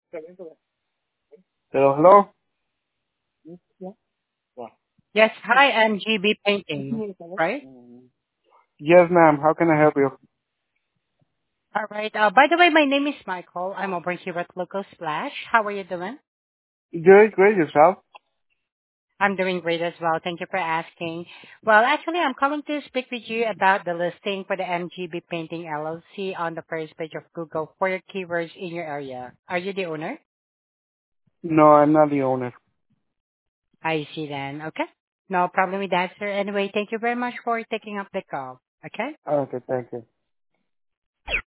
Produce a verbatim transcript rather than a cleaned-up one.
Hello, hello? Yes, hi, I'm G B Painting, right? Yes, ma'am. How can I help you? All right. Uh, by the way, my name is Michael. I'm over here at Local Splash. How are you doing? Good, great. Yourself? I'm doing great as well. Thank you for asking. Well, actually, I'm calling to speak with you about the listing for the M G B Painting L L C on the first page of Google for your keywords in your area. Are you the owner? No, I'm not the owner. I see then. Okay. No problem with that, sir. Anyway, thank you very much for taking up the call. Okay? Okay, thank you.